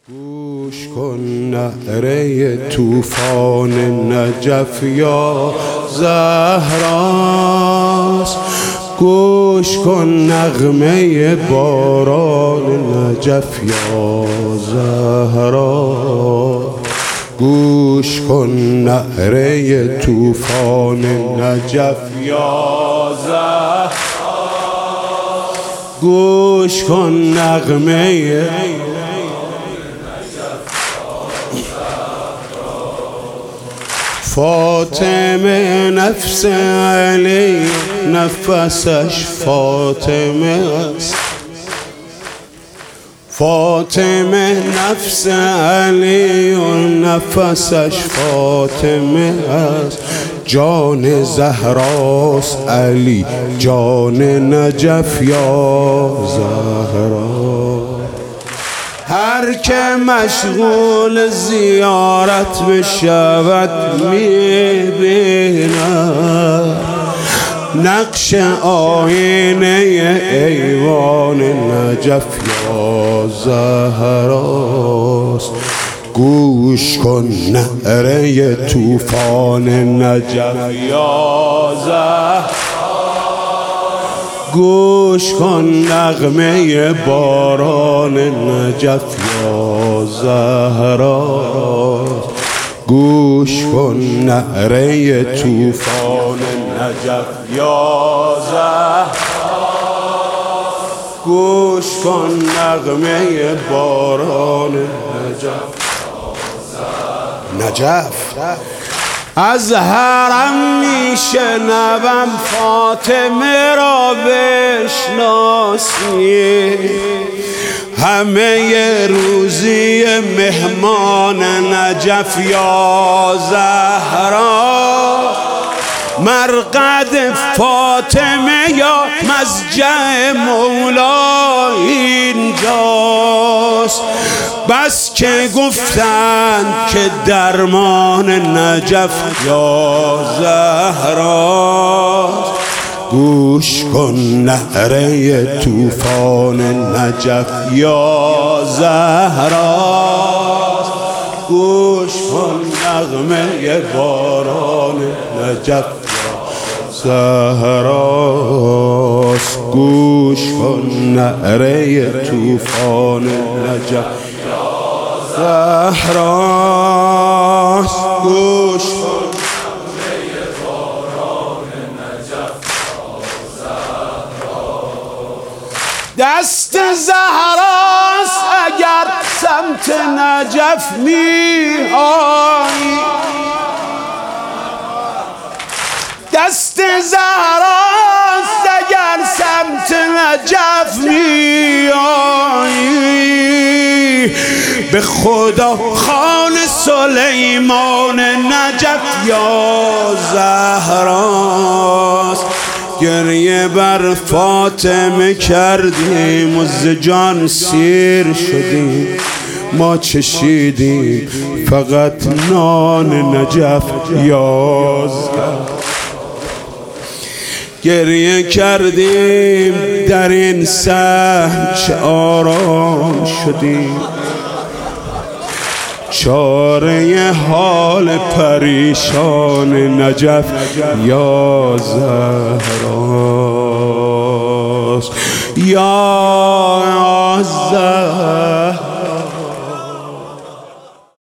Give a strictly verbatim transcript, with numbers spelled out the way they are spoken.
گوش کن نعره طوفان نجف یا زهراست، گوش کن نغمه باران نجف یا زهرا، گوش کن نعره طوفان نجف یا زهرا، گوش کن نغمه فاطمه نفس علی نفسش فاطمه است، فاطمه نفس علی و نفسش فاطمه است، جان زهراست علی جان نجف یا زهرا. هر که مشغول زیارت بشود می‌بیند نقش آینه ایوان نجف یا زهراست، گوش کن نعره طوفان نجف یا زهرا، گوش کن نغمه باران نجف یا زهرا، گوش کن نعره طوفان نجف یا زهرا، گوش کن نغمه باران نجف نجف. از حرم میشنوم فاطمه را بشناسی، همه روزی مهمان نجف یا زهرا، مرقد فاطمه یا مضجع مولا اینجاست، بس که گفتند که درمان نجف یا زهراست، گوش کن نعره طوفان نجف یا زهراست، گوش کن نغمه باران نجف زهراست، گوش کن نعره طوفان نجف زهراست، گوش کن نعره باران نجف زهراست. دست زهراست اگر سمت نجف می‌آیی، دست زهراست اگر سمت نجف می‌آیی، به خدا خان سلیمان نجف یا زهراست، گریه بر فاطمه کردیم و ز جان سیر شدیم، ما چشیدیم فقط نان نجف یا زهرا، گریه کردیم در این صحن چه آرام شدیم، چاره حال پریشان نجف یا زهراست یا زهرا.